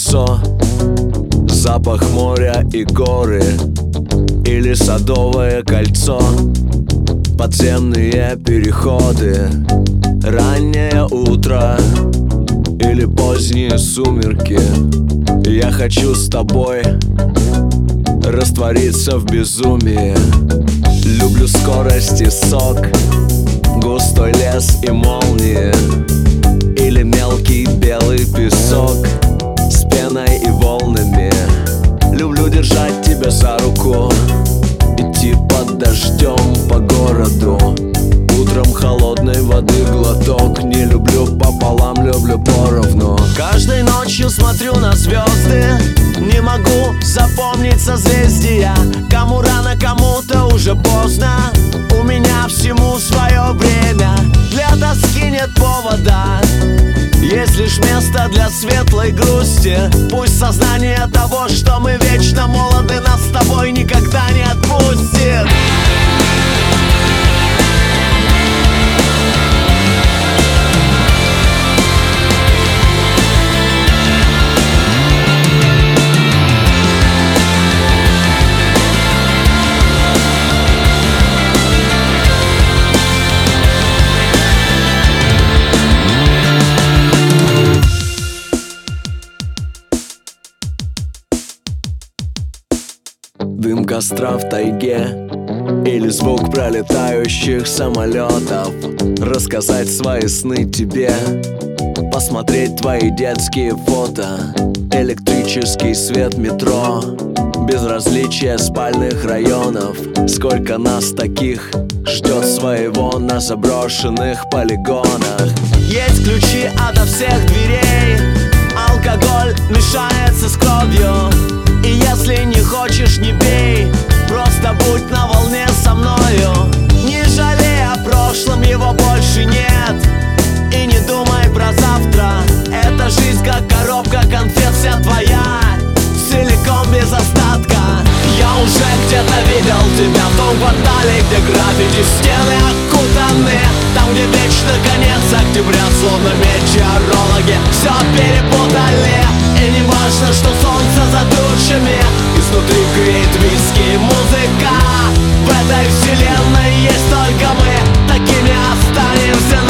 лицо, запах моря и горы, или Садовое кольцо, подземные переходы, раннее утро или поздние сумерки. Я хочу с тобой раствориться в безумии. Люблю скорость и сок, густой лес и молнии, или мелкий белый песок с пеной и волнами. Люблю держать тебя за руку, идти под дождем по городу, утром холодной воды глоток. Не люблю пополам, люблю поровну. Каждой ночью смотрю на звезды, не могу запомнить созвездия. Кому рано, кому-то уже поздно, у меня всему свое время. Для тоски нет повода, есть лишь место для светлой грусти. Пусть сознание того, что мы вечно молоды, нас с тобой никогда не отпустит. Дым костра в тайге или звук пролетающих самолетов. Рассказать свои сны тебе, посмотреть твои детские фото. Электрический свет метро, безразличие спальных районов. Сколько нас таких ждет своего на заброшенных полигонах. Есть ключи ото всех дверей, алкоголь мешается с кровью. И если не хочешь, не пей, просто будь на волне со мною. Не жалей о прошлом, его больше нет, и не думай про завтра. Эта жизнь как коробка конфет, вся твоя, целиком без остатка. Я уже где-то видел тебя в том квартале, где граффити стены окутаны, там, где вечный конец октября, словно метеорологи все перепутали. И не важно, что солнце за тучами, изнутри греет виски и музыка. В этой вселенной есть только мы, такими останемся